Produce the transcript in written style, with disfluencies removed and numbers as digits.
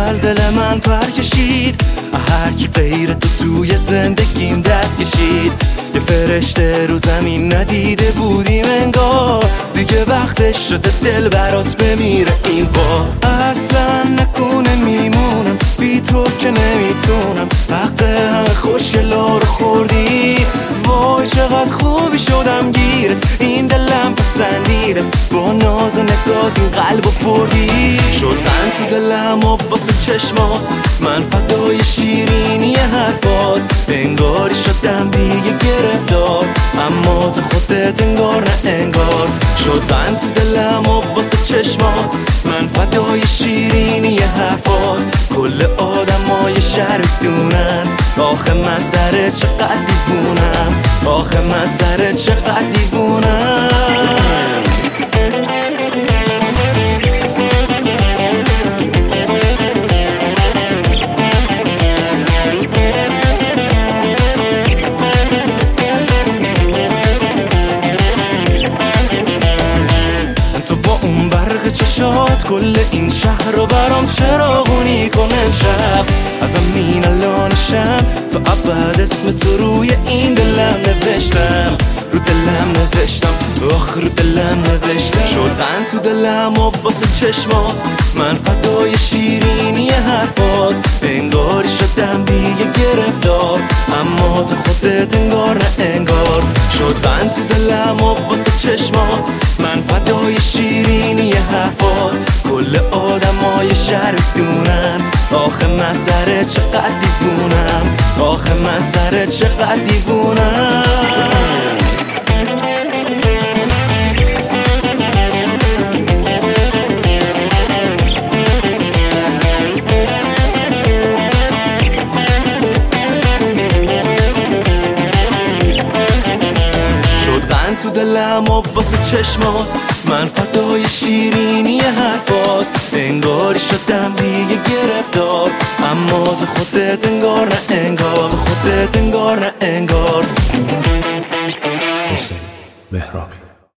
اول دل من پر کشید، هر کی غیر تو توی زندگیم دست کشید. یه فرشته رو زمین ندیده بودیم انگار، دیگه وقتش شده دل برات بمیره این بار. اصلا نکنه میمونم بی تو که نمیتونم، حق همه خوشگلا رو خوردی. وای چقدر خوبی شدم گیرت، این دلم پسندیدت، با ناز و نگات این قلبو بردی. شد من تو دلم و واسه چشمات، من فدای شیرینی حرفات. انگاری شدم دیگه گرفتار، اما تو خودت انگار نه انگار. شد من تو دلم و واسه چشمات، من فدای شیرینی حرفات. کل آدمای شهر دونن، آخه من سر چقدر دیوونم، آخه من سر چقدر دیوونم. چشات کل این شهر رو برام چراغونی کن امشب. از همین الانشم تا ابد اسم تو روی این دلم نوشتم، رو دلم نوشتم، آخ رو دلم نوشتم. شدن تو دلم و واسه چشمات، من فدای شیرینی حرفات. انگاری شدم دیگه گرفتار، اما تو خودت انگار نه انگار. شدن تو دلم و واسه چشمات، من فدای شیرینی حرفات. کل آدمای شهر دونن، آخه من سر چقدر دیوونم، آخه من سر چقدر دیوونم. تو دلم و واسه چشمات، من فدای شیرینی حرفات. انگاری شدم